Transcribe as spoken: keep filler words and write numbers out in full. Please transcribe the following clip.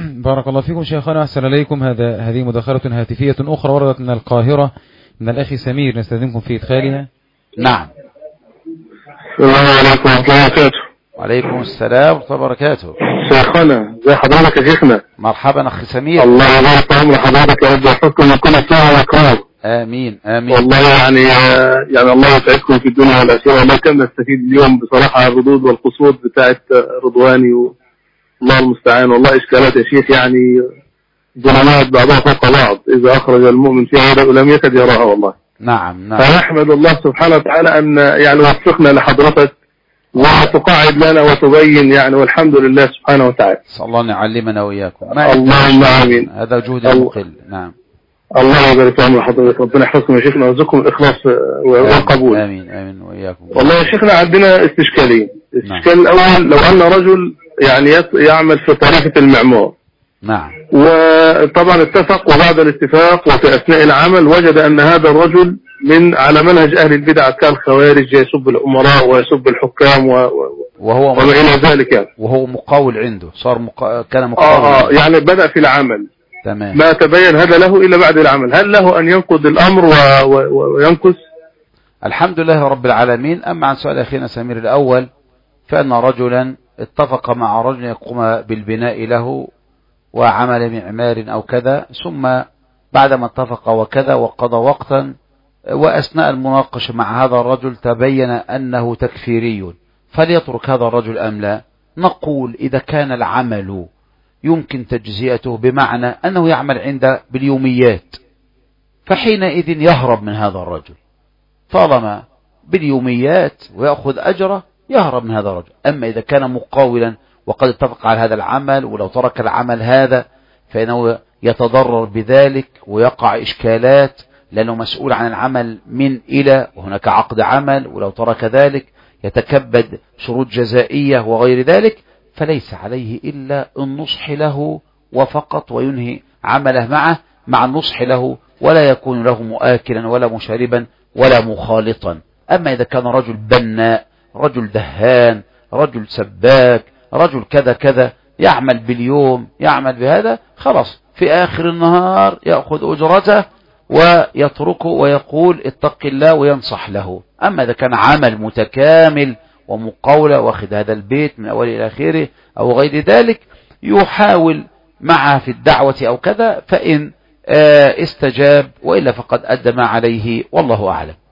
بارك الله فيكم شيخنا، أحسن إليكم. هذا هذه مداخلة هاتفية أخرى وردت من القاهرة من الأخ سمير، نستأذنكم في إدخالها. نعم. السلام عليكم ورحمة الله وبركاته. وعليكم السلام ورحمة الله وبركاته. شيخنا زي حضرتك يا شيخنا؟ مرحبا أخي سمير. الله يبارك في عمر حضرتك يا رب، يحفظكم من كل سوء ومكروه. آمين آمين. والله يعني يعني الله يسعدكم في الدنيا والآخرة. والله كم نستفيد اليوم بصراحة الردود والقصود بتاعت رضواني و... الله المستعان. والله إشكالات يا شيخ يعني ظلمات بعضها فوق بعض، إذا أخرج المؤمن فيها لم يكد يراها والله. نعم نعم. فنحمد الله سبحانه وتعالى أن يعني وفقنا لحضرتك وتقاعد لنا وتبين يعني، والحمد لله سبحانه وتعالى. صلى الله أن يعلمنا وإياكم. اللهم آمين. هذا جهد المقل. نعم. الله يبارك في عمر حضرتك، ربنا يحفظكم يا شيخنا ويرزقكم الإخلاص والقبول. آمين آمين وإياكم. والله يا شيخنا عندنا استشكالين. الاستشكال الأول لو أن رجل يعني يعمل في طريقة المعمار. نعم. وطبعا اتفق، وبعد الاتفاق وفي أثناء العمل وجد أن هذا الرجل من على منهج أهل البدع كالخوارج، يسب الأمراء ويسب الحكام و... وهو وما إلى ذلك يعني. وهو مقاول عنده، صار مق... كان مقاول. آه, آه يعني بدأ في العمل. تمام. ما تبين هذا له إلا بعد العمل، هل له أن ينقض الأمر و... و... وينكس؟ الحمد لله رب العالمين. أما عن سؤال أخينا سمير الأول، فأن رجلا اتفق مع رجل يقوم بالبناء له وعمل معمار أو كذا، ثم بعدما اتفق وكذا وقضى وقتا، وأثناء المناقشة مع هذا الرجل تبين أنه تكفيري، فليترك هذا الرجل أم لا؟ نقول إذا كان العمل يمكن تجزئته، بمعنى أنه يعمل عند باليوميات، فحينئذ يهرب من هذا الرجل، طالما باليوميات ويأخذ أجره يهرب من هذا الرجل. أما إذا كان مقاولا وقد اتفق على هذا العمل، ولو ترك العمل هذا فإنه يتضرر بذلك ويقع إشكالات، لأنه مسؤول عن العمل من إلى، وهناك عقد عمل، ولو ترك ذلك يتكبد شروط جزائية وغير ذلك، فليس عليه إلا النصح له وفقط، وينهي عمله معه مع النصح له، ولا يكون له مؤكلا ولا مشاربا ولا مخالطا. أما إذا كان رجل بناء، رجل دهان، رجل سباك، رجل كذا كذا، يعمل باليوم، يعمل بهذا، خلاص في آخر النهار يأخذ أجرته ويتركه ويقول اتق الله وينصح له. أما إذا كان عمل متكامل ومقاولة واخذ هذا البيت من أوله إلى آخره أو غير ذلك، يحاول معه في الدعوة أو كذا، فإن استجاب، وإلا فقد أدى ما عليه، والله أعلم.